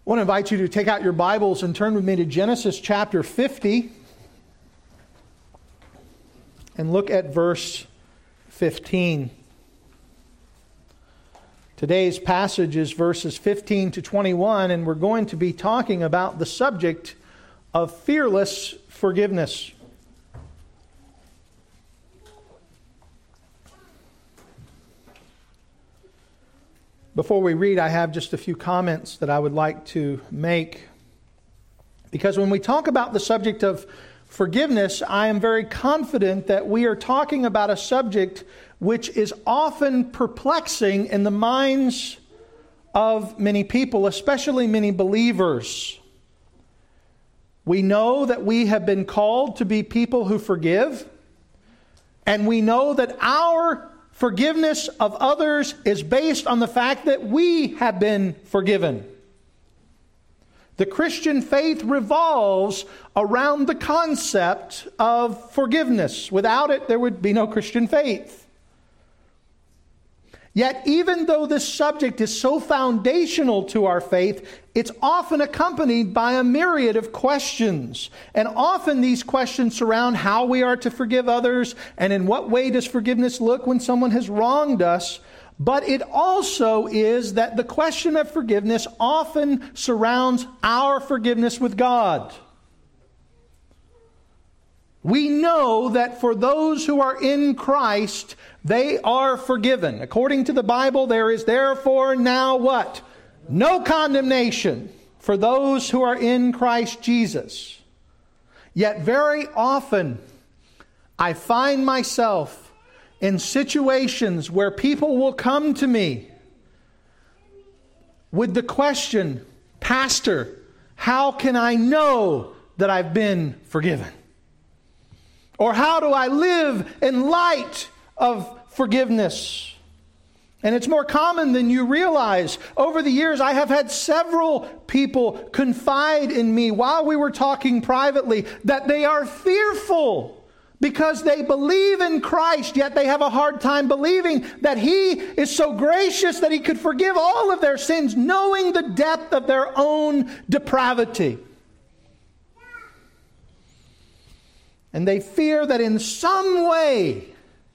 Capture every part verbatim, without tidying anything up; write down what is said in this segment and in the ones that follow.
I want to invite you to take out your Bibles and turn with me to Genesis chapter fifty and look at verse fifteen. Today's passage is verses fifteen to twenty-one, and we're going to be talking about the subject of fearless forgiveness. Before we read, I have just a few comments that I would like to make. Because when we talk about the subject of forgiveness, I am very confident that we are talking about a subject which is often perplexing in the minds of many people, especially many believers. We know that we have been called to be people who forgive, and we know that our forgiveness of others is based on the fact that we have been forgiven. The Christian faith revolves around the concept of forgiveness. Without it, there would be no Christian faith. Yet, even though this subject is so foundational to our faith, it's often accompanied by a myriad of questions. And often these questions surround how we are to forgive others and in what way does forgiveness look when someone has wronged us. But it also is that the question of forgiveness often surrounds our forgiveness with God. We know that for those who are in Christ, they are forgiven. According to the Bible, there is therefore now what? No condemnation for those who are in Christ Jesus. Yet very often, I find myself in situations where people will come to me with the question, Pastor, how can I know that I've been forgiven? Or how do I live in light of forgiveness? And it's more common than you realize. Over the years, I have had several people confide in me while we were talking privately that they are fearful because they believe in Christ, yet they have a hard time believing that He is so gracious that He could forgive all of their sins, knowing the depth of their own depravity. And they fear that in some way,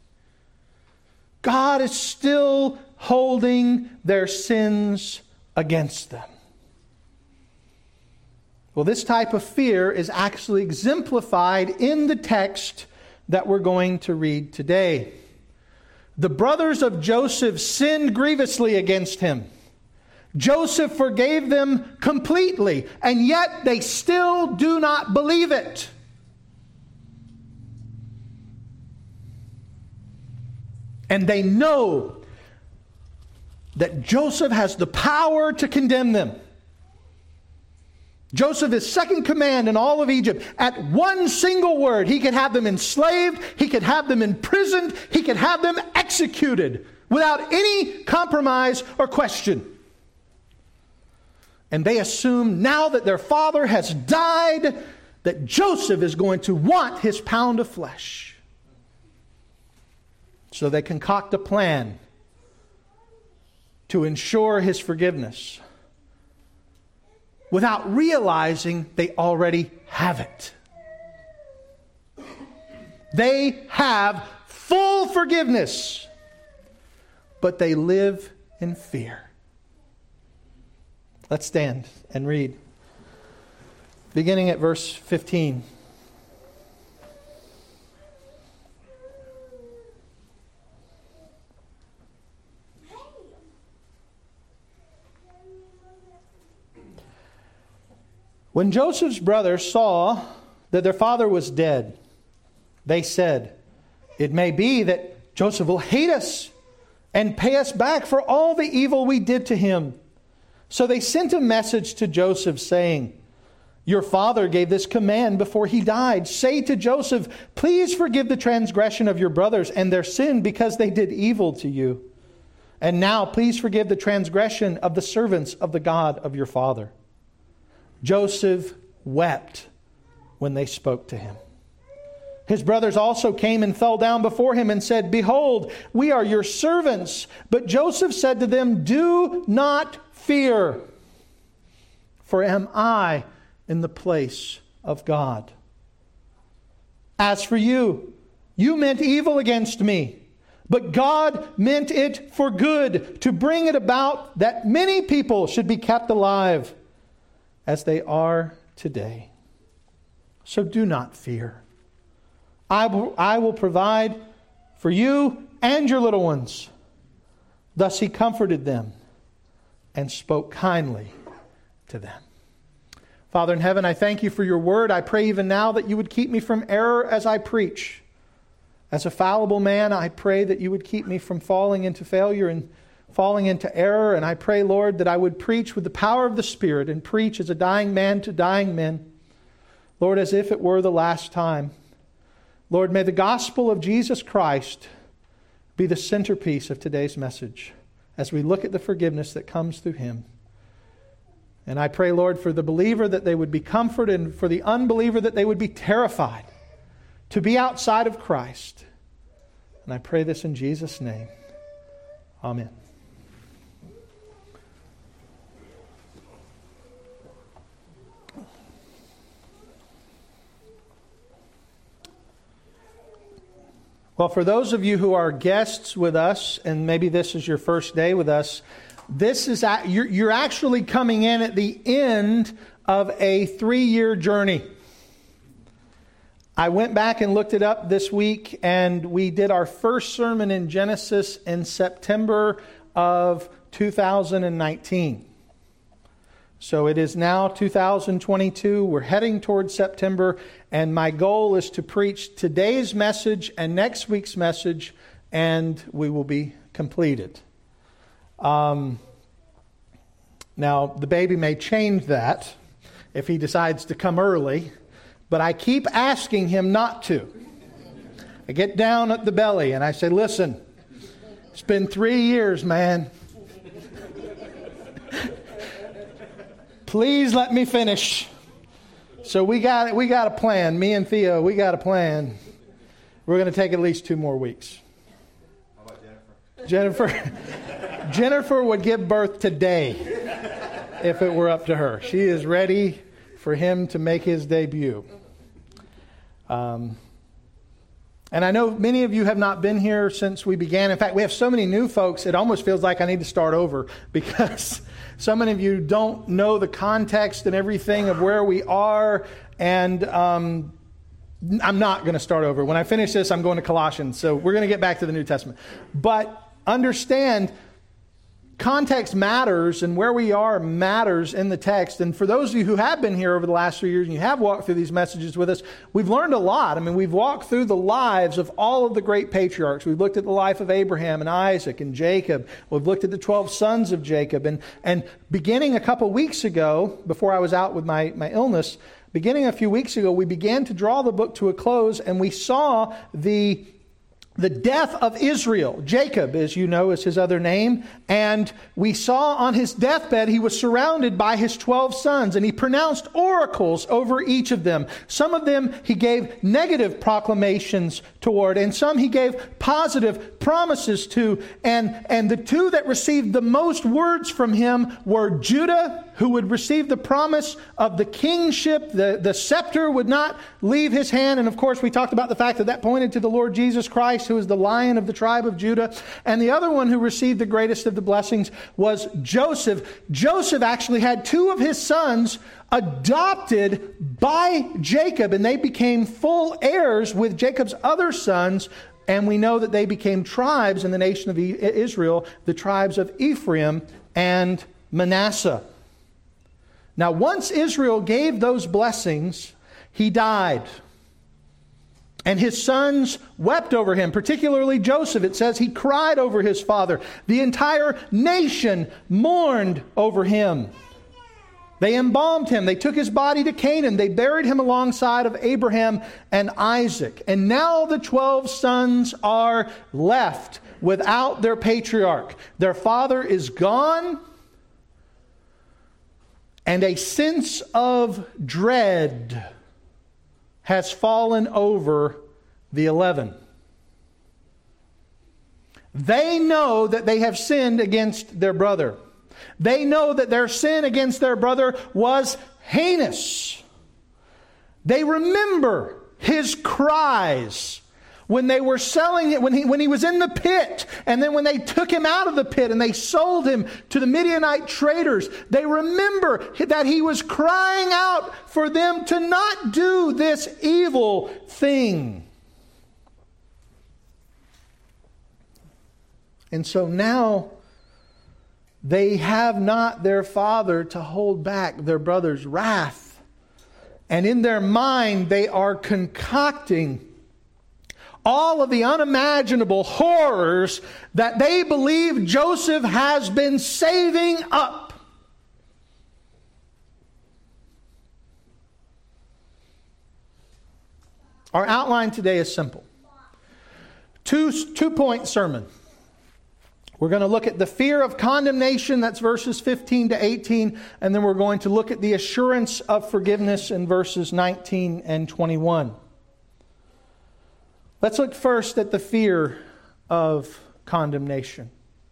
God is still holding their sins against them. Well, this type of fear is actually exemplified in the text that we're going to read today. The brothers of Joseph sinned grievously against him. Joseph forgave them completely, and yet they still do not believe it. And they know that Joseph has the power to condemn them. Joseph is second command in all of Egypt. At one single word, he could have them enslaved, he could have them imprisoned, he could have them executed without any compromise or question. And they assume now that their father has died, that Joseph is going to want his pound of flesh. So they concoct a plan to ensure his forgiveness without realizing they already have it. They have full forgiveness, but they live in fear. Let's stand and read, beginning at verse fifteen. When Joseph's brothers saw that their father was dead, they said, "It may be that Joseph will hate us and pay us back for all the evil we did to him." So they sent a message to Joseph saying, "Your father gave this command before he died. Say to Joseph, please forgive the transgression of your brothers and their sin because they did evil to you. And now please forgive the transgression of the servants of the God of your father." Joseph wept when they spoke to him. His brothers also came and fell down before him and said, "Behold, we are your servants." But Joseph said to them, "Do not fear, For am I in the place of God? As for you, you meant evil against me, but God meant it for good, to bring it about that many people should be kept alive as they are today. So do not fear. I will, I will provide for you and your little ones. Thus he comforted them and spoke kindly to them. Father in heaven, I thank you for your word. I pray even now that you would keep me from error as I preach. As a fallible man, I pray that you would keep me from falling into failure and falling into error. And I pray, Lord, that I would preach with the power of the Spirit and preach as a dying man to dying men. Lord, as if it were the last time. Lord, may the gospel of Jesus Christ be the centerpiece of today's message as we look at the forgiveness that comes through Him. And I pray, Lord, for the believer that they would be comforted, and for the unbeliever that they would be terrified to be outside of Christ. And I pray this in Jesus' name. Amen. Well, for those of you who are guests with us, and maybe this is your first day with us, this is you're, you're actually coming in at the end of a three-year journey. I went back and looked it up this week, and we did our first sermon in Genesis in September of two thousand nineteen. So it is now two thousand twenty-two. We're heading towards September, and my goal is to preach today's message and next week's message, and we will be completed. Um, now, the baby may change that if he decides to come early, but I keep asking him not to. I get down at the belly and I say, listen, it's been three years, man. Please let me finish. So we got we got a plan. Me and Theo, we got a plan. We're going to take at least two more weeks. How about Jennifer? Jennifer, Jennifer would give birth today if it were up to her. She is ready for him to make his debut. Um, and I know many of you have not been here since we began. In fact, we have so many new folks, it almost feels like I need to start over because so many of you don't know the context and everything of where we are. And um, I'm not going to start over. When I finish this, I'm going to Colossians. So we're going to get back to the New Testament. But understand, context matters, and where we are matters in the text. And for those of you who have been here over the last three years and you have walked through these messages with us, we've learned a lot. I mean, we've walked through the lives of all of the great patriarchs. We've looked at the life of Abraham and Isaac and Jacob. We've looked at the twelve sons of Jacob. And, and beginning a couple weeks ago, before I was out with my, my illness, beginning a few weeks ago, we began to draw the book to a close, and we saw the The death of Israel. Jacob, as you know, is his other name. And we saw on his deathbed, he was surrounded by his twelve sons, and he pronounced oracles over each of them. Some of them he gave negative proclamations toward, and some he gave positive promises to. And, and the two that received the most words from him were Judah, who would receive the promise of the kingship. The, the scepter would not leave his hand. And of course, we talked about the fact that that pointed to the Lord Jesus Christ, who is the Lion of the tribe of Judah. And the other one who received the greatest of the blessings was Joseph. Joseph actually had two of his sons adopted by Jacob, and they became full heirs with Jacob's other sons. And we know that they became tribes in the nation of Israel, the tribes of Ephraim and Manasseh. Now, once Israel gave those blessings, he died. And his sons wept over him, particularly Joseph. It says he cried over his father. The entire nation mourned over him. They embalmed him. They took his body to Canaan. They buried him alongside of Abraham and Isaac. And now the twelve sons are left without their patriarch. Their father is gone. And a sense of dread has fallen over the eleven. They know that they have sinned against their brother. They know that their sin against their brother was heinous. They remember his cries when they were selling it, when he, when he was in the pit, and then when they took him out of the pit and they sold him to the Midianite traders. They remember that he was crying out for them to not do this evil thing. And so now they have not their father to hold back their brother's wrath. And in their mind, they are concocting all of the unimaginable horrors that they believe Joseph has been saving up. Our outline today is simple. Two, two-point sermon. We're going to look at the fear of condemnation, that's verses fifteen to eighteen, and then we're going to look at the assurance of forgiveness in verses nineteen and twenty-one. Let's look first at the fear of condemnation.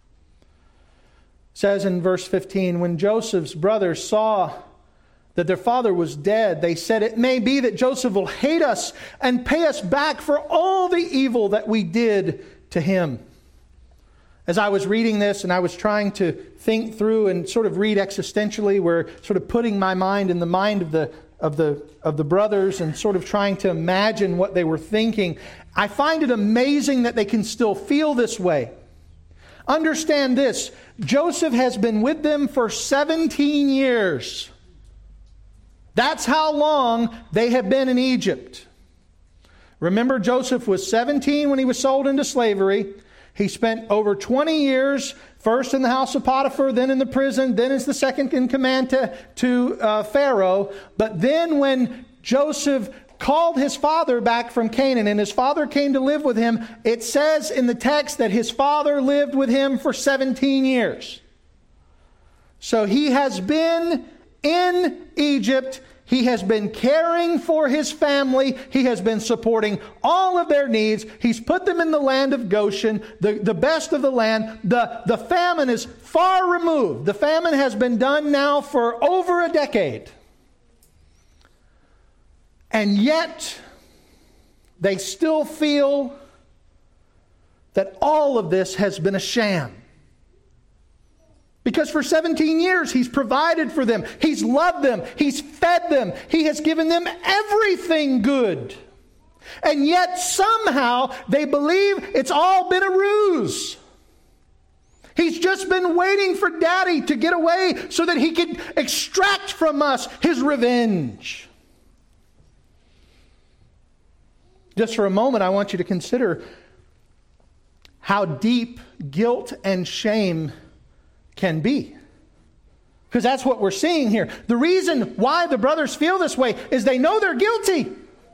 It says in verse fifteen, when Joseph's brothers saw that their father was dead, they said, "It may be that Joseph will hate us and pay us back for all the evil that we did to him." As I was reading this and I was trying to think through and sort of read existentially, we're sort of putting my mind in the mind of the of the of the brothers and sort of trying to imagine what they were thinking. I find it amazing that they can still feel this way. Understand this, Joseph has been with them for seventeen years. That's how long they have been in Egypt. Remember, Joseph was seventeen when he was sold into slavery. He spent over twenty years, first in the house of Potiphar, then in the prison, then as the second in command to, to uh, Pharaoh. But then when Joseph called his father back from Canaan and his father came to live with him, it says in the text that his father lived with him for seventeen years. So he has been in Egypt. He has been caring for his family. He has been supporting all of their needs. He's put them in the land of Goshen, the, the best of the land. The, the famine is far removed. The famine has been done now for over a decade. And yet, they still feel that all of this has been a sham. Because for seventeen years, He's provided for them. He's loved them. He's fed them. He has given them everything good. And yet somehow they believe it's all been a ruse. He's just been waiting for Daddy to get away so that He could extract from us His revenge. Just for a moment, I want you to consider how deep guilt and shame can be. Because that's what we're seeing here. The reason why the brothers feel this way is they know they're guilty.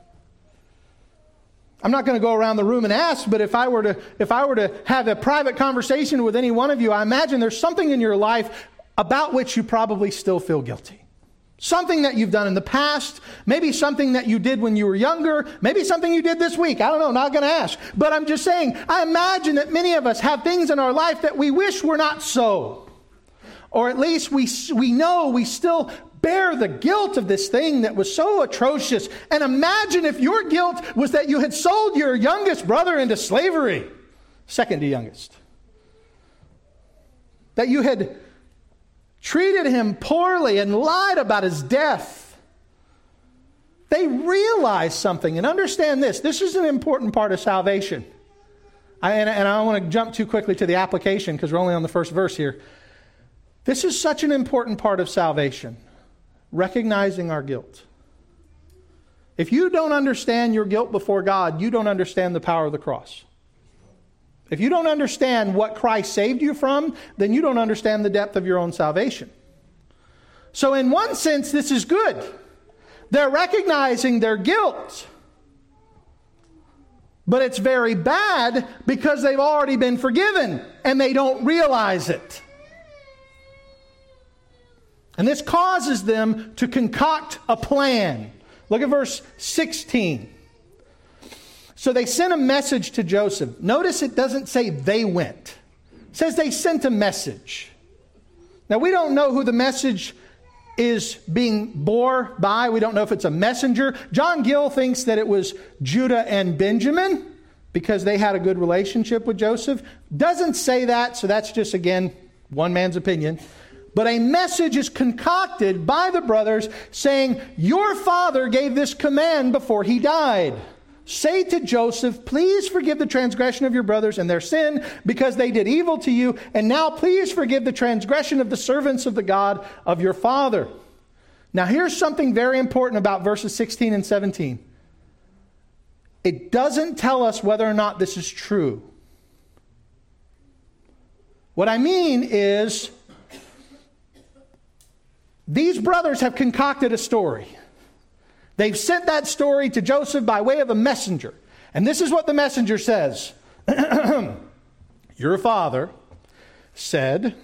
I'm not going to go around the room and ask, but if I were to if I were to have a private conversation with any one of you, I imagine there's something in your life about which you probably still feel guilty. Something that you've done in the past, maybe something that you did when you were younger, maybe something you did this week. I don't know, not going to ask. But I'm just saying, I imagine that many of us have things in our life that we wish were not so. Or at least we we know we still bear the guilt of this thing that was so atrocious. And imagine if your guilt was that you had sold your youngest brother into slavery, second to youngest. That you had treated him poorly and lied about his death. They realize something, and understand this. This is an important part of salvation. I, and, and I don't want to jump too quickly to the application because we're only on the first verse here. This is such an important part of salvation, recognizing our guilt. If you don't understand your guilt before God, you don't understand the power of the cross. If you don't understand what Christ saved you from, then you don't understand the depth of your own salvation. So in one sense, this is good. They're recognizing their guilt. But it's very bad because they've already been forgiven and they don't realize it. And this causes them to concoct a plan. Look at verse sixteen. So they sent a message to Joseph. Notice it doesn't say they went. It says they sent a message. Now, we don't know who the message is being bore by. We don't know if it's a messenger. John Gill thinks that it was Judah and Benjamin because they had a good relationship with Joseph. Doesn't say that, so that's just, again, one man's opinion. But a message is concocted by the brothers saying, your father gave this command before he died. Say to Joseph, please forgive the transgression of your brothers and their sin because they did evil to you. And now please forgive the transgression of the servants of the God of your father. Now here's something very important about verses sixteen and seventeen. It doesn't tell us whether or not this is true. What I mean is, these brothers have concocted a story. They've sent that story to Joseph by way of a messenger. And this is what the messenger says. Your father said,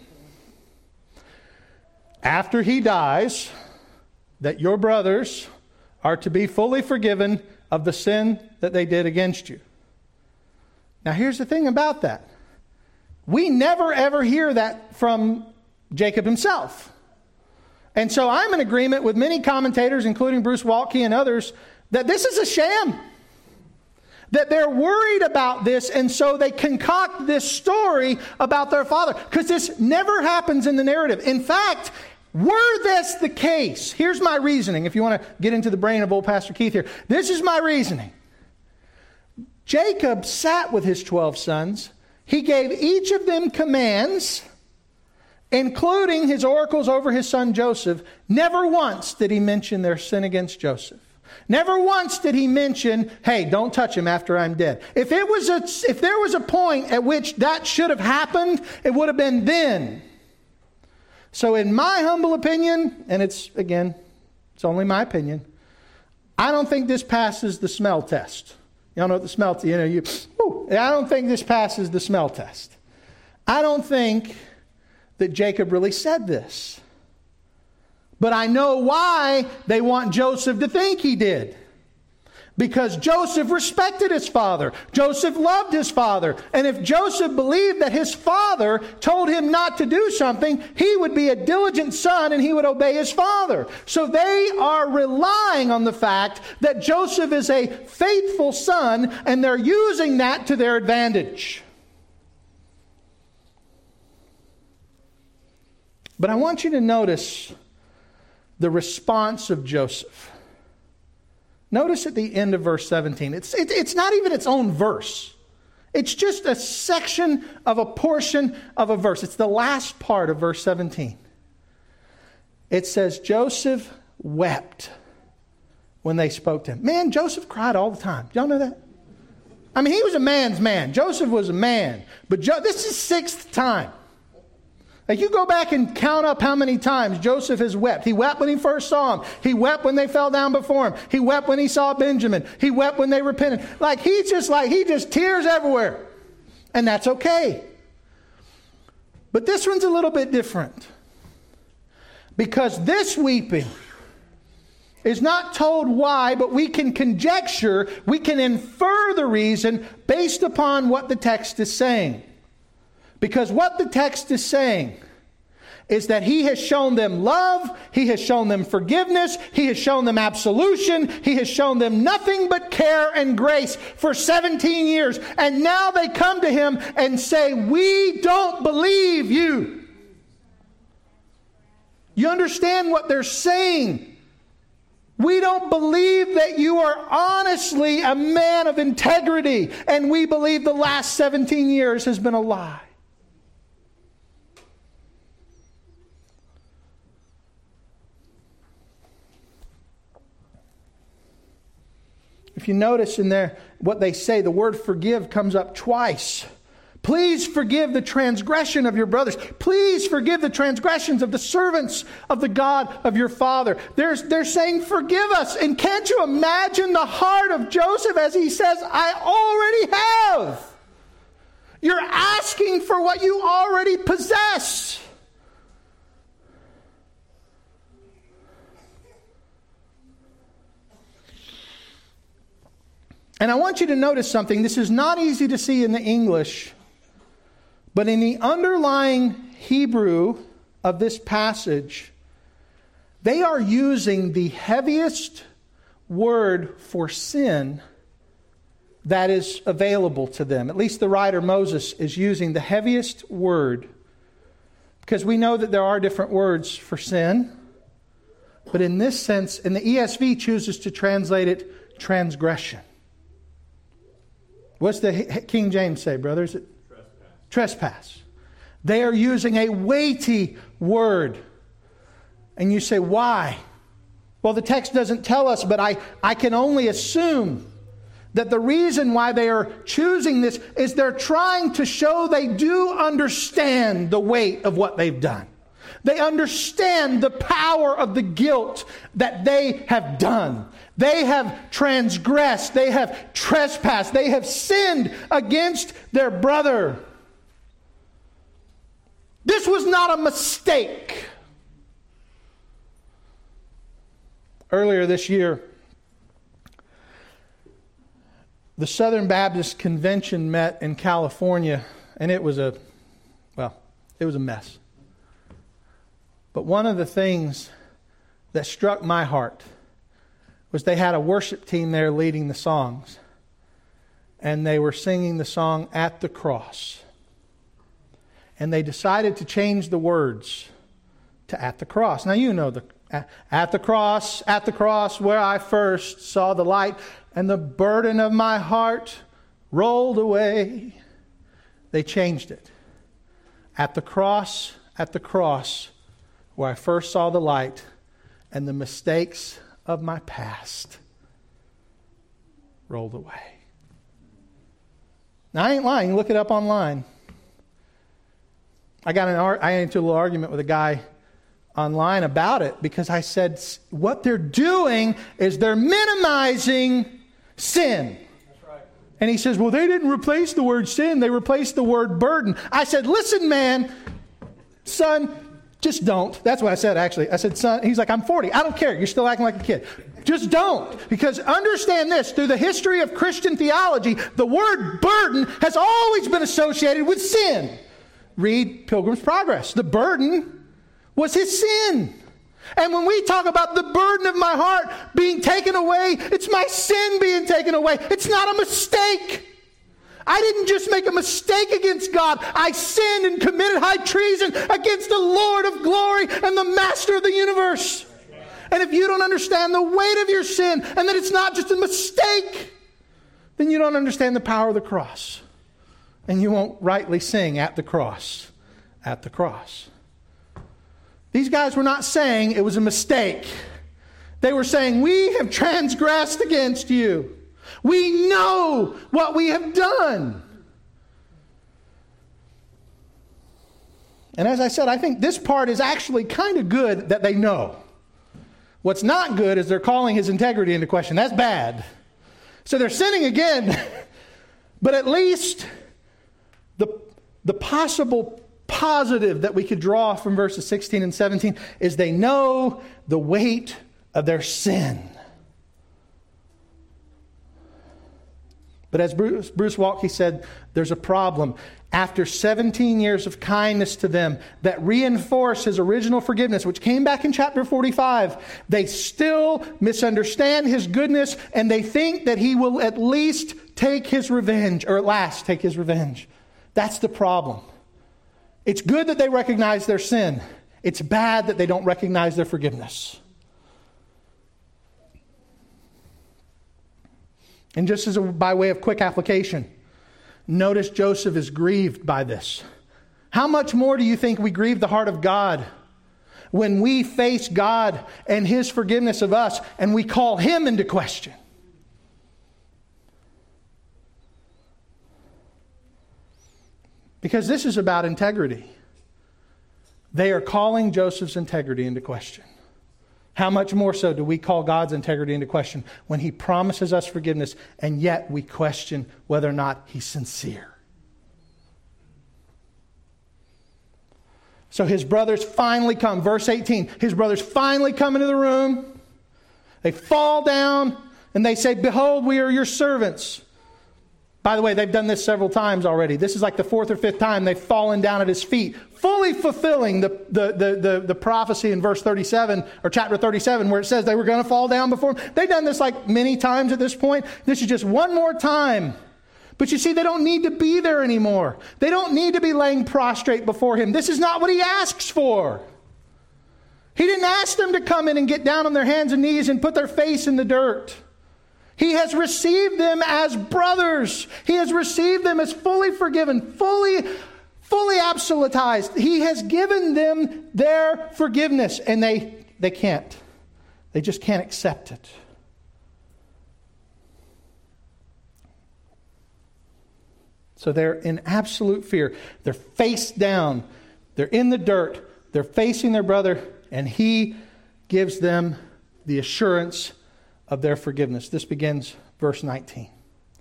after he dies, that your brothers are to be fully forgiven of the sin that they did against you. Now here's the thing about that. We never ever hear that from Jacob himself. And so I'm in agreement with many commentators, including Bruce Waltke and others, that this is a sham. That they're worried about this, and so they concoct this story about their father. Because this never happens in the narrative. In fact, were this the case, here's my reasoning, if you want to get into the brain of old Pastor Keith here. This is my reasoning. Jacob sat with his twelve sons. He gave each of them commands, including his oracles over his son Joseph. Never once did he mention their sin against Joseph. Never once did he mention, hey, don't touch him after I'm dead. If it was a, if there was a point at which that should have happened, it would have been then. So in my humble opinion, and it's, again, it's only my opinion, I don't think this passes the smell test. Y'all know what the smell test, you know, you, whew, I don't think this passes the smell test. I don't think that Jacob really said this. But I know why they want Joseph to think he did. Because Joseph respected his father. Joseph loved his father. And if Joseph believed that his father told him not to do something, he would be a diligent son and he would obey his father. So they are relying on the fact that Joseph is a faithful son, and they're using that to their advantage. But I want you to notice the response of Joseph. Notice at the end of verse seventeen. It's, it, it's not even its own verse. It's just a section of a portion of a verse. It's the last part of verse seventeen. It says, Joseph wept when they spoke to him. Man, Joseph cried all the time. Y'all know that? I mean, he was a man's man. Joseph was a man. But Jo- this is sixth time. Like, you go back and count up how many times Joseph has wept. He wept when he first saw him. He wept when they fell down before him. He wept when he saw Benjamin. He wept when they repented. Like, he's just like, he just tears everywhere. And that's okay. But this one's a little bit different. Because this weeping is not told why, but we can conjecture, we can infer the reason based upon what the text is saying. Because what the text is saying is that he has shown them love, he has shown them forgiveness, he has shown them absolution, he has shown them nothing but care and grace for seventeen years. And now they come to him and say, we don't believe you. You understand what they're saying? We don't believe that you are honestly a man of integrity, and we believe the last seventeen years has been a lie. If you notice in there what they say, the word forgive comes up twice. Please forgive the transgression of your brothers. Please forgive the transgressions of the servants of the God of your father. They're, they're saying, forgive us. And can't you imagine the heart of Joseph as he says, I already have. You're asking for what you already possess. And I want you to notice something. This is not easy to see in the English, but in the underlying Hebrew of this passage, they are using the heaviest word for sin that is available to them. At least the writer Moses is using the heaviest word, because we know that there are different words for sin. But in this sense, and the E S V chooses to translate it transgression. What's the King James say, brothers? Trespass. Trespass. They are using a weighty word. And you say, why? Well, the text doesn't tell us, but I, I can only assume that the reason why they are choosing this is they're trying to show they do understand the weight of what they've done. They understand the power of the guilt that they have done. They have transgressed. They have trespassed. They have sinned against their brother. This was not a mistake. Earlier this year, the Southern Baptist Convention met in California, and it was a, well, it was a mess. But one of the things that struck my heart was they had a worship team there leading the songs. And they were singing the song At the Cross. And they decided to change the words to At the Cross. Now you know the At the cross, at the cross where I first saw the light, and the burden of my heart rolled away. They changed it. At the cross, at the cross where I first saw the light, and the mistakes of my past rolled away. Now I ain't lying. Look it up online. I got an I got into a little argument with a guy online about it because I said what they're doing is they're minimizing sin. That's right. And he says, well, they didn't replace the word sin. They replaced the word burden. I said, listen, man, son, just don't. That's what I said, actually. I said, son, he's like, I'm forty. I don't care. You're still acting like a kid. Just don't. Because understand this, through the history of Christian theology, the word burden has always been associated with sin. Read Pilgrim's Progress. The burden was his sin. And when we talk about the burden of my heart being taken away, it's my sin being taken away. It's not a mistake. I didn't just make a mistake against God. I sinned and committed high treason against the Lord of glory and the Master of the universe. And if you don't understand the weight of your sin and that it's not just a mistake, then you don't understand the power of the cross. And you won't rightly sing at the cross, at the cross. These guys were not saying it was a mistake. They were saying, we have transgressed against you. We know what we have done. And as I said, I think this part is actually kind of good that they know. What's not good is they're calling his integrity into question. That's bad. So they're sinning again. But at least the, the possible positive that we could draw from verses sixteen and seventeen is they know the weight of their sin. But as Bruce, Bruce Waltke said, there's a problem. After seventeen years of kindness to them that reinforce his original forgiveness, which came back in chapter forty-five, they still misunderstand his goodness and they think that he will at least take his revenge, or at last take his revenge. That's the problem. It's good that they recognize their sin. It's bad that they don't recognize their forgiveness. And just as a, by way of quick application, notice Joseph is grieved by this. How much more do you think we grieve the heart of God when we face God and His forgiveness of us and we call Him into question? Because this is about integrity. They are calling Joseph's integrity into question. How much more so do we call God's integrity into question when He promises us forgiveness and yet we question whether or not He's sincere? So his brothers finally come. Verse eighteen. His brothers finally come into the room. They fall down and they say, "Behold, we are your servants." By the way, they've done this several times already. This is like the fourth or fifth time they've fallen down at his feet, fully fulfilling the, the, the, the, the prophecy in verse thirty-seven, or chapter thirty-seven, where it says they were going to fall down before him. They've done this like many times at this point. This is just one more time. But you see, they don't need to be there anymore. They don't need to be laying prostrate before him. This is not what he asks for. He didn't ask them to come in and get down on their hands and knees and put their face in the dirt. He has received them as brothers. He has received them as fully forgiven, fully, fully absolutized. He has given them their forgiveness, and they, they can't. They just can't accept it. So they're in absolute fear. They're face down. They're in the dirt. They're facing their brother, and he gives them the assurance of their forgiveness. This begins verse nineteen.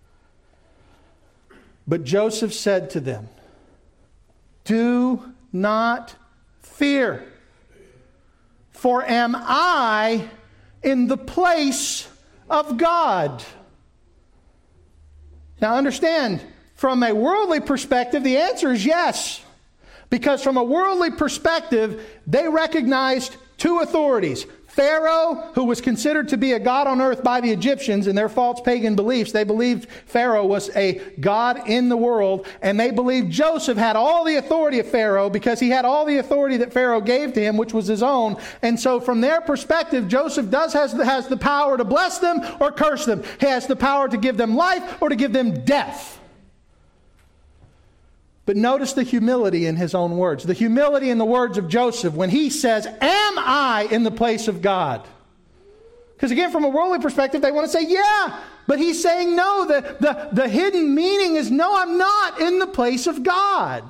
But Joseph said to them, "Do not fear, for am I in the place of God?" Now understand, from a worldly perspective, the answer is yes. Because from a worldly perspective, they recognized two authorities. Pharaoh, who was considered to be a god on earth by the Egyptians in their false pagan beliefs. They believed Pharaoh was a god in the world. And they believed Joseph had all the authority of Pharaoh because he had all the authority that Pharaoh gave to him, which was his own. And so from their perspective, Joseph does has, has the power to bless them or curse them. He has the power to give them life or to give them death. But notice the humility in his own words. The humility in the words of Joseph when he says, "Am I in the place of God?" Because again, from a worldly perspective, they want to say, yeah. But he's saying, no. The, the, the hidden meaning is, no, I'm not in the place of God.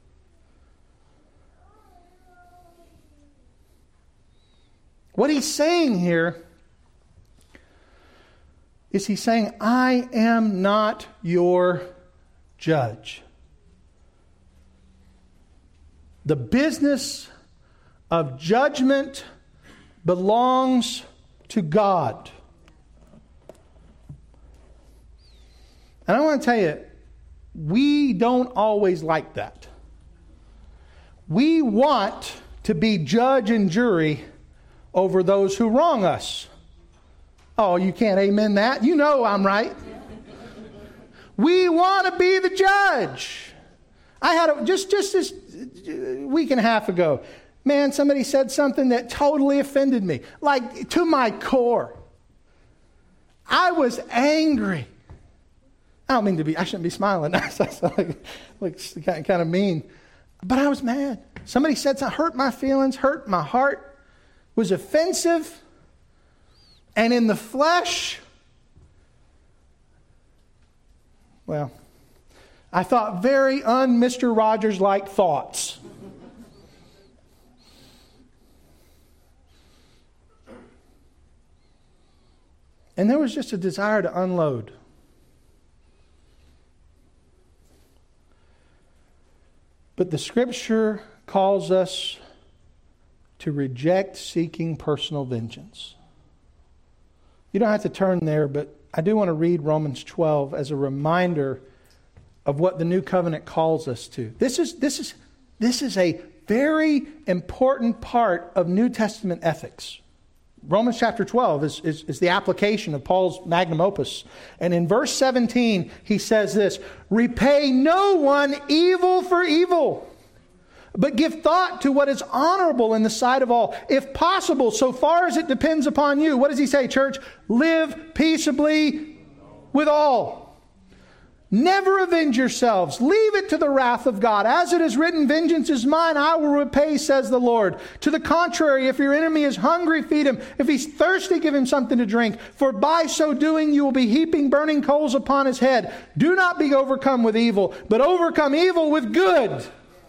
What he's saying here is he's saying, I am not your judge. The business of judgment belongs to God. And I want to tell you, we don't always like that. We want to be judge and jury over those who wrong us. Oh, you can't amen that? You know I'm right. We want to be the judge. I had a, just just this week and a half ago, man, somebody said something that totally offended me, like to my core. I was angry. I don't mean to be, I shouldn't be smiling. I sound like, like kind, kind of mean. But I was mad. Somebody said something, hurt my feelings, hurt my heart, was offensive. And in the flesh, well, I thought very un-Mister Rogers-like thoughts. And there was just a desire to unload. But the Scripture calls us to reject seeking personal vengeance. You don't have to turn there, but I do want to read Romans twelve as a reminder of what the new covenant calls us to. This is, this is, this is a very important part of New Testament ethics. Romans chapter twelve is, is, is the application of Paul's magnum opus. And in verse seventeen, he says this, repay no one evil for evil, but give thought to what is honorable in the sight of all. If possible, so far as it depends upon you. What does he say, church? Live peaceably with all. Never avenge yourselves. Leave it to the wrath of God. As it is written, vengeance is mine, I will repay, says the Lord. To the contrary, if your enemy is hungry, feed him. If he's thirsty, give him something to drink. For by so doing, you will be heaping burning coals upon his head. Do not be overcome with evil, but overcome evil with good.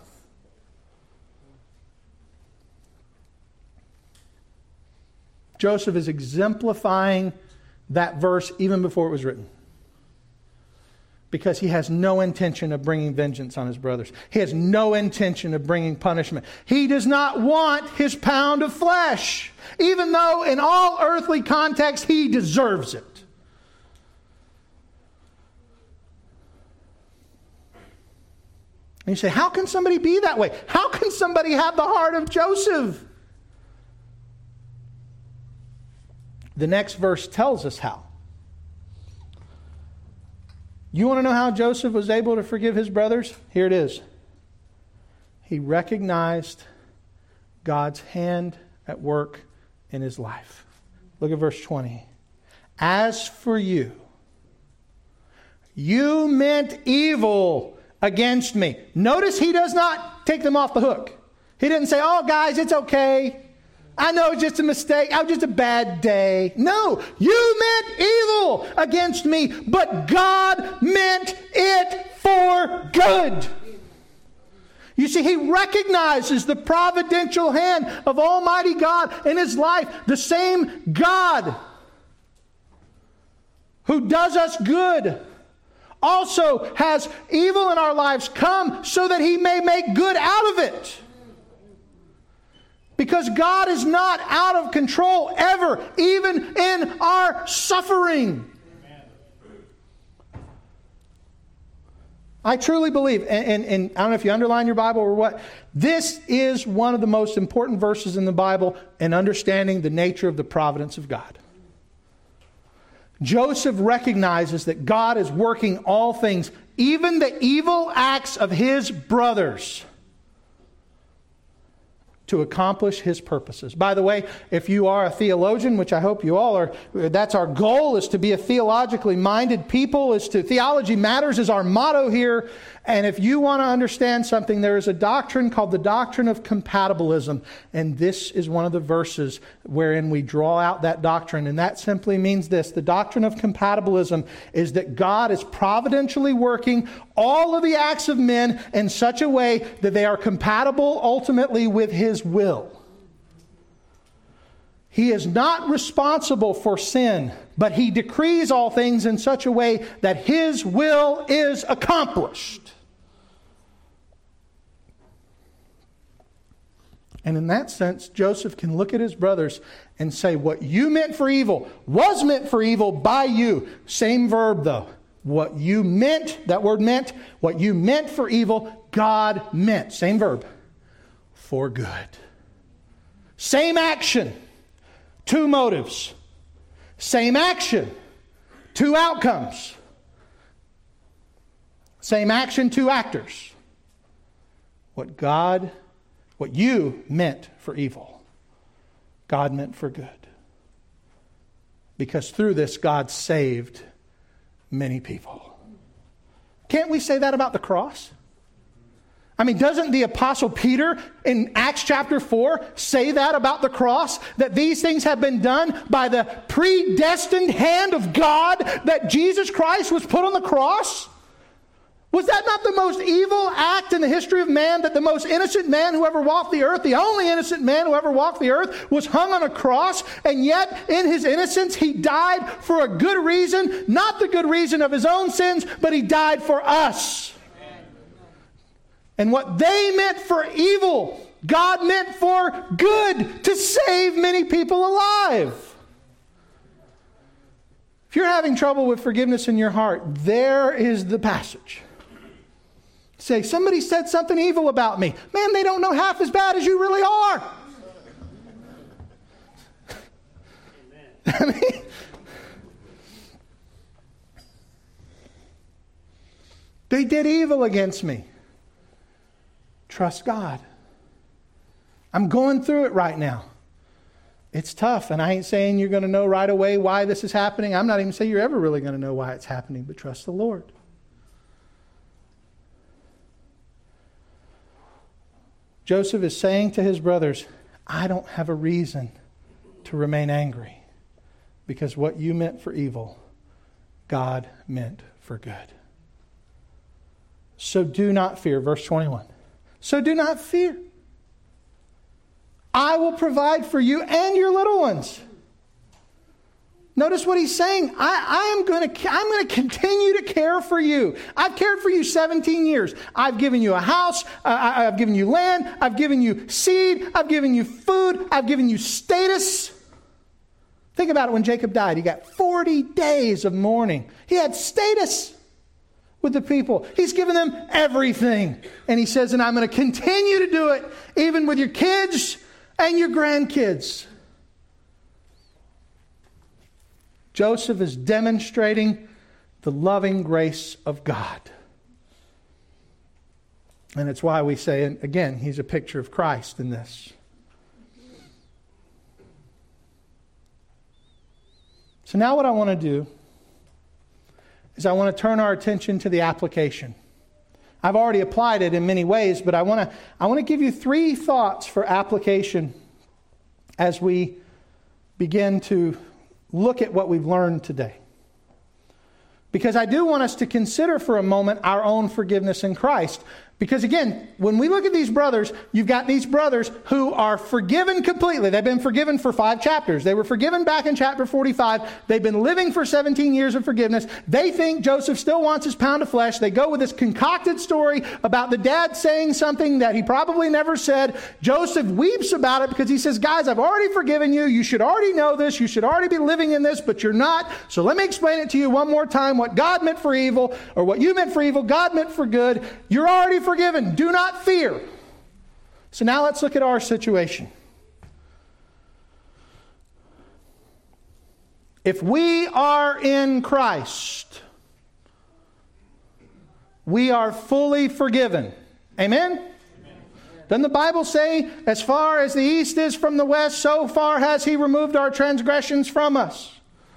Joseph is exemplifying that verse even before it was written. Because he has no intention of bringing vengeance on his brothers. He has no intention of bringing punishment. He does not want his pound of flesh, even though in all earthly context he deserves it. And you say, how can somebody be that way? How can somebody have the heart of Joseph? The next verse tells us how. You want to know how Joseph was able to forgive his brothers? Here it is. He recognized God's hand at work in his life. Look at verse twenty. As for you, you meant evil against me. Notice he does not take them off the hook. He didn't say, oh, guys, it's okay. I know it's just a mistake. I was just a bad day. No, you meant evil against me, but God meant it for good. You see, he recognizes the providential hand of Almighty God in his life. The same God who does us good also has evil in our lives come so that he may make good out of it. Because God is not out of control ever, even in our suffering. Amen. I truly believe, and, and, and I don't know if you underline your Bible or what, this is one of the most important verses in the Bible in understanding the nature of the providence of God. Joseph recognizes that God is working all things, even the evil acts of his brothers, to accomplish his purposes. By the way, if you are a theologian, which I hope you all are, that's our goal, is to be a theologically minded people, is to, theology matters is our motto here. And if you want to understand something, there is a doctrine called the doctrine of compatibilism. And this is one of the verses wherein we draw out that doctrine. And that simply means this. The doctrine of compatibilism is that God is providentially working all of the acts of men in such a way that they are compatible ultimately with his will. He is not responsible for sin, but he decrees all things in such a way that his will is accomplished. And in that sense, Joseph can look at his brothers and say, what you meant for evil was meant for evil by you. Same verb though. What you meant, that word meant, what you meant for evil, God meant. Same verb. For good. Same action. Two motives. Same action. Two outcomes. Same action, two actors. What God, what you meant for evil, God meant for good. Because through this, God saved many people. Can't we say that about the cross? I mean, doesn't the Apostle Peter in Acts chapter four say that about the cross? That these things have been done by the predestined hand of God, that Jesus Christ was put on the cross? Was that not the most evil act in the history of man, that the most innocent man who ever walked the earth, the only innocent man who ever walked the earth, was hung on a cross, and yet in his innocence he died for a good reason, not the good reason of his own sins, but he died for us. And what they meant for evil, God meant for good, to save many people alive. If you're having trouble with forgiveness in your heart, there is the passage. Say, somebody said something evil about me. Man, they don't know half as bad as you really are. I mean, they did evil against me. Trust God. I'm going through it right now. It's tough, and I ain't saying you're going to know right away why this is happening. I'm not even saying you're ever really going to know why it's happening, but trust the Lord. Joseph is saying to his brothers, I don't have a reason to remain angry, because what you meant for evil, God meant for good. So do not fear. Verse twenty-one. So do not fear. I will provide for you and your little ones. Notice what he's saying. I, I am going to, I'm going to continue to care for you. I've cared for you seventeen years. I've given you a house. Uh, I, I've given you land. I've given you seed. I've given you food. I've given you status. Think about it. When Jacob died, he got forty days of mourning. He had status. with the people. He's given them everything. And he says, and I'm going to continue to do it even with your kids and your grandkids. Joseph is demonstrating the loving grace of God. And it's why we say, and again, he's a picture of Christ in this. So now what I want to do is I want to turn our attention to the application. I've already applied it in many ways, but I want to I want to give you three thoughts for application as we begin to look at what we've learned today. Because I do want us to consider for a moment our own forgiveness in Christ. Because again, when we look at these brothers, you've got these brothers who are forgiven completely. They've been forgiven for five chapters. They were forgiven back in chapter forty-five. They've been living for seventeen years of forgiveness. They think Joseph still wants his pound of flesh. They go with this concocted story about the dad saying something that he probably never said. Joseph weeps about it because he says, guys, I've already forgiven you. You should already know this. You should already be living in this, but you're not. So let me explain it to you one more time. What God meant for evil, or what you meant for evil, God meant for good. You're already forgiven. Do not fear. So now let's look at our situation. If we are in Christ, we are fully forgiven. Amen? Amen? Doesn't the Bible say, as far as the east is from the west, so far has He removed our transgressions from us?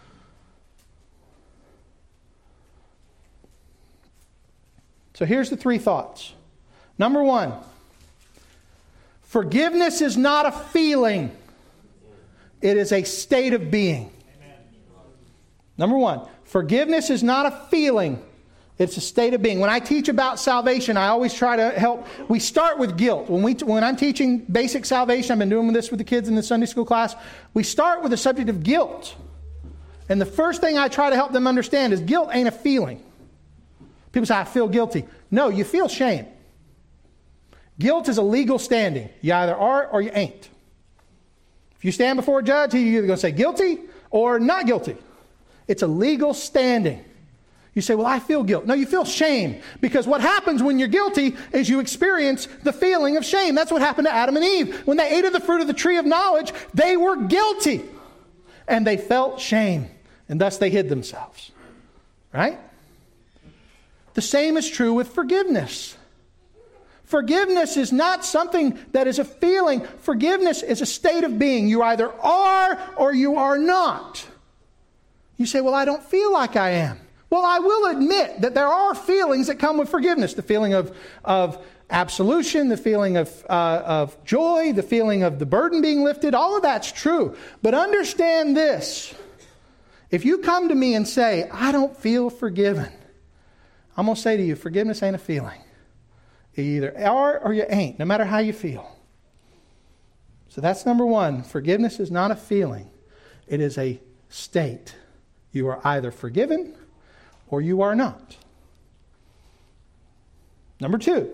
So here's the three thoughts. Number one, forgiveness is not a feeling. It is a state of being. Amen. Number one, forgiveness is not a feeling. It's a state of being. When I teach about salvation, I always try to help. We start with guilt. When, we, when I'm teaching basic salvation, I've been doing this with the kids in the Sunday school class. We start with the subject of guilt. And the first thing I try to help them understand is guilt ain't a feeling. People say, I feel guilty. No, you feel shame. Guilt is a legal standing. You either are or you ain't. If you stand before a judge, he's either going to say guilty or not guilty. It's a legal standing. You say, well, I feel guilt. No, you feel shame. Because what happens when you're guilty is you experience the feeling of shame. That's what happened to Adam and Eve. When they ate of the fruit of the tree of knowledge, they were guilty. And they felt shame. And thus they hid themselves. Right? The same is true with forgiveness. Forgiveness is not something that is a feeling. Forgiveness is a state of being. You either are or you are not. You say, well, I don't feel like I am. Well, I will admit that there are feelings that come with forgiveness. The feeling of, of absolution, the feeling of, uh, of joy, the feeling of the burden being lifted. All of that's true. But understand this. If you come to me and say, I don't feel forgiven, I'm going to say to you, forgiveness ain't a feeling. You either are or you ain't, no matter how you feel. So that's number one. Forgiveness is not a feeling. It is a state. You are either forgiven or you are not. Number two.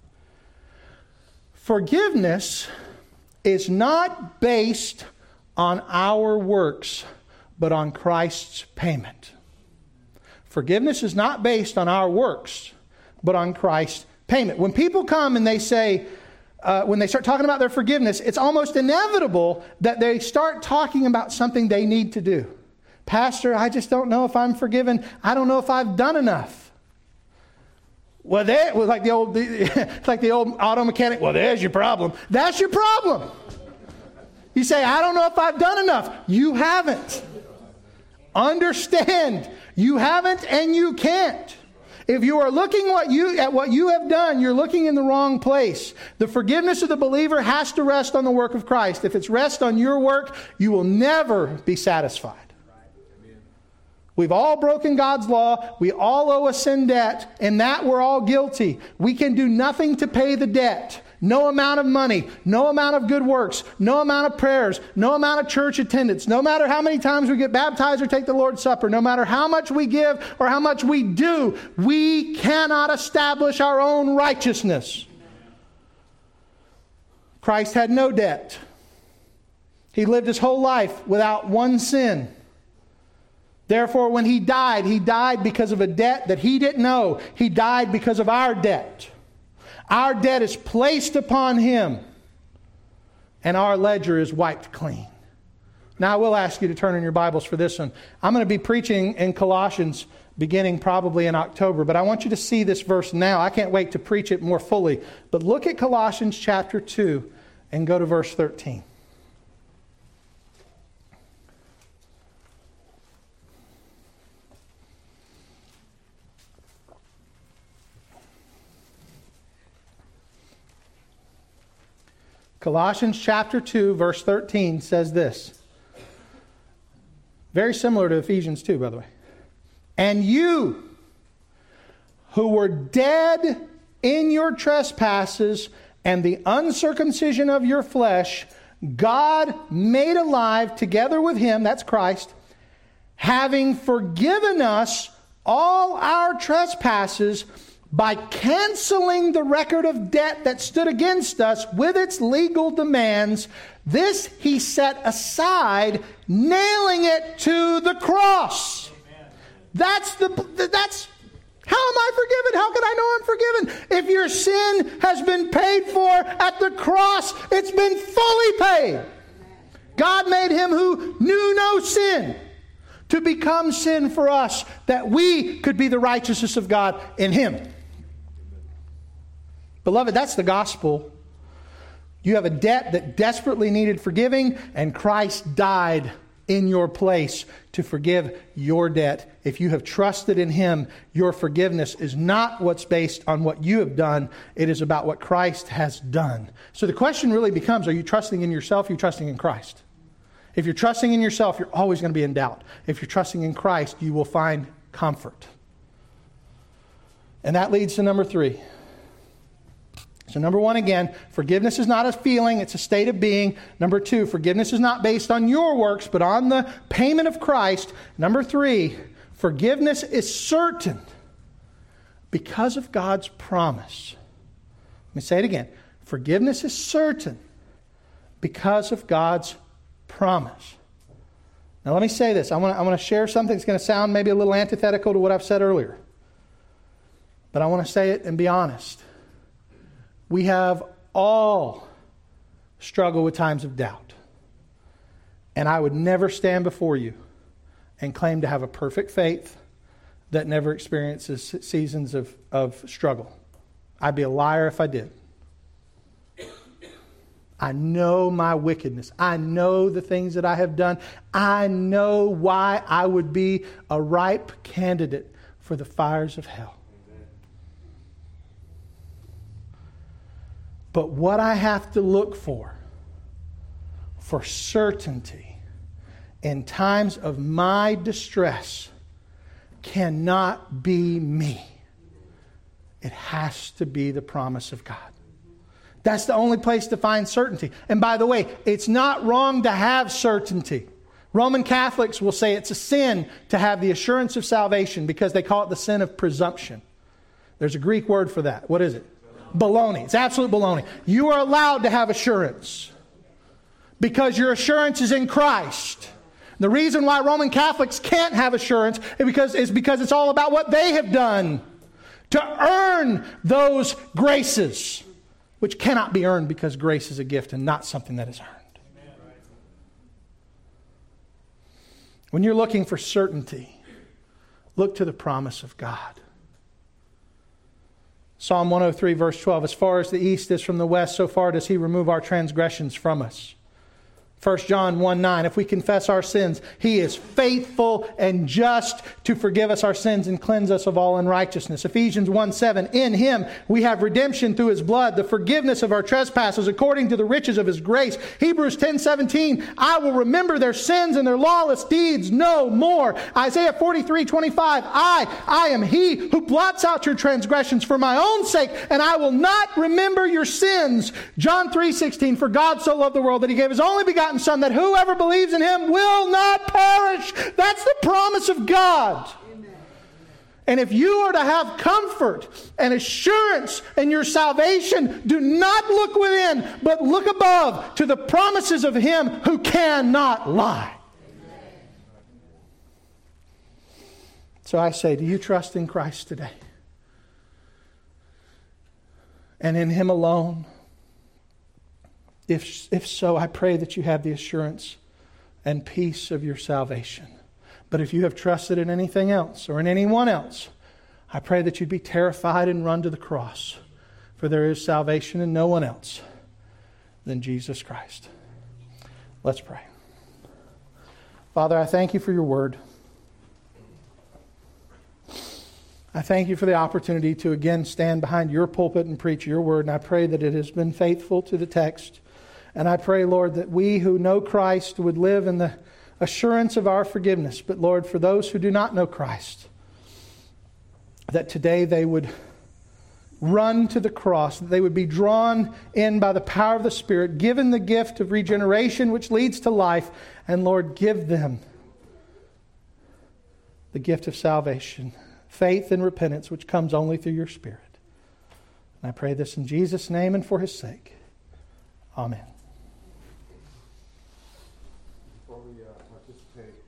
Forgiveness is not based on our works, but on Christ's payment. Forgiveness is not based on our works, but on Christ's payment. When people come and they say, uh, when they start talking about their forgiveness, it's almost inevitable that they start talking about something they need to do. Pastor, I just don't know if I'm forgiven. I don't know if I've done enough. Well, that was like the old, like the old auto mechanic. Well, there's your problem. That's your problem. You say, I don't know if I've done enough. You haven't. Understand, you haven't and you can't. If you are looking what you, at what you have done, you're looking in the wrong place. The forgiveness of the believer has to rest on the work of Christ. If it's rest on your work, you will never be satisfied. We've all broken God's law. We all owe a sin debt. And that we're all guilty. We can do nothing to pay the debt. No amount of money, no amount of good works, no amount of prayers, no amount of church attendance, no matter how many times we get baptized or take the Lord's Supper, no matter how much we give or how much we do, we cannot establish our own righteousness. Christ had no debt. He lived his whole life without one sin. Therefore, when he died, he died because of a debt that he didn't owe. He died because of our debt. Our debt is placed upon him, and our ledger is wiped clean. Now, I will ask you to turn in your Bibles for this one. I'm going to be preaching in Colossians beginning probably in October, but I want you to see this verse now. I can't wait to preach it more fully. But look at Colossians chapter two and go to verse thirteen. Colossians chapter two, verse thirteen says this. Very similar to Ephesians two, by the way. And you, who were dead in your trespasses and the uncircumcision of your flesh, God made alive together with him, that's Christ, having forgiven us all our trespasses by canceling the record of debt that stood against us with its legal demands. This he set aside, nailing it to the cross. Amen. That's the that's how am I forgiven? How can I know I'm forgiven? If your sin has been paid for at the cross, it's been fully paid. God made him who knew no sin to become sin for us, that we could be the righteousness of God in him. Beloved, that's the gospel. You have a debt that desperately needed forgiving, and Christ died in your place to forgive your debt. If you have trusted in him, your forgiveness is not what's based on what you have done. It is about what Christ has done. So the question really becomes, are you trusting in yourself or are you trusting in Christ? If you're trusting in yourself, you're always going to be in doubt. If you're trusting in Christ, you will find comfort. And that leads to number three. So number one, again, forgiveness is not a feeling, it's a state of being. Number two, forgiveness is not based on your works, but on the payment of Christ. Number three, forgiveness is certain because of God's promise. Let me say it again. Forgiveness is certain because of God's promise. Now let me say this. I want to, I want to share something that's going to sound maybe a little antithetical to what I've said earlier. But I want to say it and be honest. We have all struggled with times of doubt. And I would never stand before you and claim to have a perfect faith that never experiences seasons of, of struggle. I'd be a liar if I did. I know my wickedness. I know the things that I have done. I know why I would be a ripe candidate for the fires of hell. But what I have to look for, for certainty, in times of my distress, cannot be me. It has to be the promise of God. That's the only place to find certainty. And by the way, it's not wrong to have certainty. Roman Catholics will say it's a sin to have the assurance of salvation because they call it the sin of presumption. There's a Greek word for that. What is it? Baloney. It's absolute baloney. You are allowed to have assurance because your assurance is in Christ. The reason why Roman Catholics can't have assurance is because, is because it's all about what they have done to earn those graces, which cannot be earned because grace is a gift and not something that is earned. When you're looking for certainty, look to the promise of God. Psalm one oh three, verse twelve, as far as the east is from the west, so far does he remove our transgressions from us. First John one nine, if we confess our sins, he is faithful and just to forgive us our sins and cleanse us of all unrighteousness. Ephesians one seven, in him we have redemption through his blood, the forgiveness of our trespasses according to the riches of his grace. Hebrews ten seventeen, I will remember their sins and their lawless deeds no more. Isaiah forty-three twenty-five, I, I am he who blots out your transgressions for my own sake, and I will not remember your sins. John three sixteen, for God so loved the world that he gave his only begotten Son, that whoever believes in him will not perish. That's the promise of God. Amen. And if you are to have comfort and assurance in your salvation, do not look within, but look above to the promises of him who cannot lie. Amen. So I say, do you trust in Christ today? And in Him alone? If, if so, I pray that you have the assurance and peace of your salvation. But if you have trusted in anything else or in anyone else, I pray that you'd be terrified and run to the cross. For there is salvation in no one else than Jesus Christ. Let's pray. Father, I thank you for your word. I thank you for the opportunity to again stand behind your pulpit and preach your word. And I pray that it has been faithful to the text. And I pray, Lord, that we who know Christ would live in the assurance of our forgiveness. But Lord, for those who do not know Christ, that today they would run to the cross, that they would be drawn in by the power of the Spirit, given the gift of regeneration which leads to life. And Lord, give them the gift of salvation, faith and repentance, which comes only through your Spirit. And I pray this in Jesus' name and for His sake. Amen. Before we uh, participate